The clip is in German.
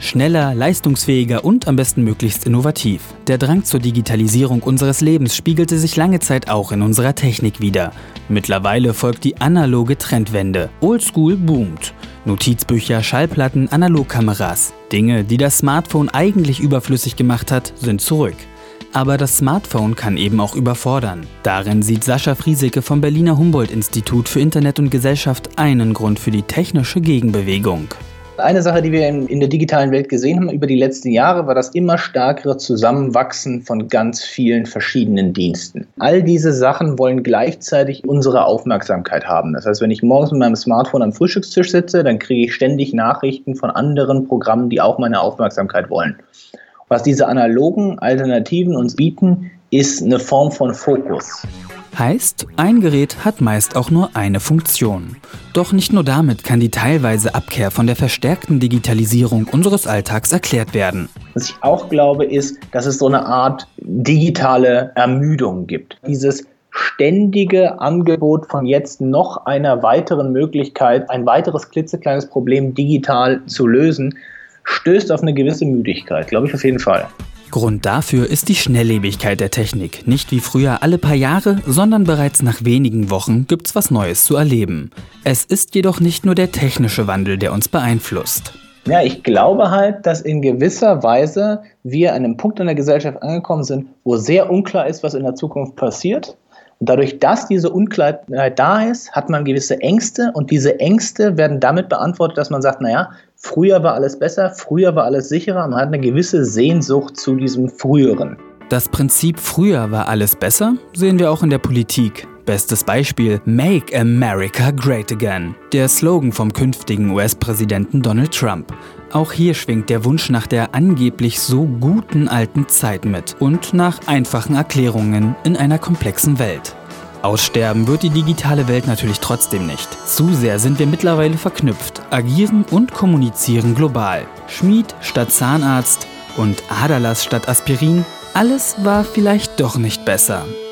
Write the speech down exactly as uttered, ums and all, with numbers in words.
Schneller, leistungsfähiger und am besten möglichst innovativ. Der Drang zur Digitalisierung unseres Lebens spiegelte sich lange Zeit auch in unserer Technik wider. Mittlerweile folgt die analoge Trendwende. Oldschool boomt. Notizbücher, Schallplatten, Analogkameras. Dinge, die das Smartphone eigentlich überflüssig gemacht hat, sind zurück. Aber das Smartphone kann eben auch überfordern. Darin sieht Sascha Frieseke vom Berliner Humboldt-Institut für Internet und Gesellschaft einen Grund für die technische Gegenbewegung. Eine Sache, die wir in der digitalen Welt gesehen haben über die letzten Jahre, war das immer stärkere Zusammenwachsen von ganz vielen verschiedenen Diensten. All diese Sachen wollen gleichzeitig unsere Aufmerksamkeit haben. Das heißt, wenn ich morgens mit meinem Smartphone am Frühstückstisch sitze, dann kriege ich ständig Nachrichten von anderen Programmen, die auch meine Aufmerksamkeit wollen. Was diese analogen Alternativen uns bieten, ist eine Form von Fokus. Heißt, ein Gerät hat meist auch nur eine Funktion. Doch nicht nur damit kann die teilweise Abkehr von der verstärkten Digitalisierung unseres Alltags erklärt werden. Was ich auch glaube, ist, dass es so eine Art digitale Ermüdung gibt. Dieses ständige Angebot von jetzt noch einer weiteren Möglichkeit, ein weiteres klitzekleines Problem digital zu lösen, stößt auf eine gewisse Müdigkeit, glaube ich auf jeden Fall. Grund dafür ist die Schnelllebigkeit der Technik. Nicht wie früher alle paar Jahre, sondern bereits nach wenigen Wochen gibt's was Neues zu erleben. Es ist jedoch nicht nur der technische Wandel, der uns beeinflusst. Ja, ich glaube halt, dass in gewisser Weise wir an einem Punkt in der Gesellschaft angekommen sind, wo sehr unklar ist, was in der Zukunft passiert. Und dadurch, dass diese Unklarheit da ist, hat man gewisse Ängste und diese Ängste werden damit beantwortet, dass man sagt, naja, früher war alles besser, früher war alles sicherer, man hat eine gewisse Sehnsucht zu diesem Früheren. Das Prinzip früher war alles besser sehen wir auch in der Politik. Bestes Beispiel: Make America Great Again, der Slogan vom künftigen U S-Präsidenten Donald Trump. Auch hier schwingt der Wunsch nach der angeblich so guten alten Zeit mit und nach einfachen Erklärungen in einer komplexen Welt. Aussterben wird die digitale Welt natürlich trotzdem nicht. Zu sehr sind wir mittlerweile verknüpft, agieren und kommunizieren global. Schmied statt Zahnarzt und Aderlass statt Aspirin, alles war vielleicht doch nicht besser.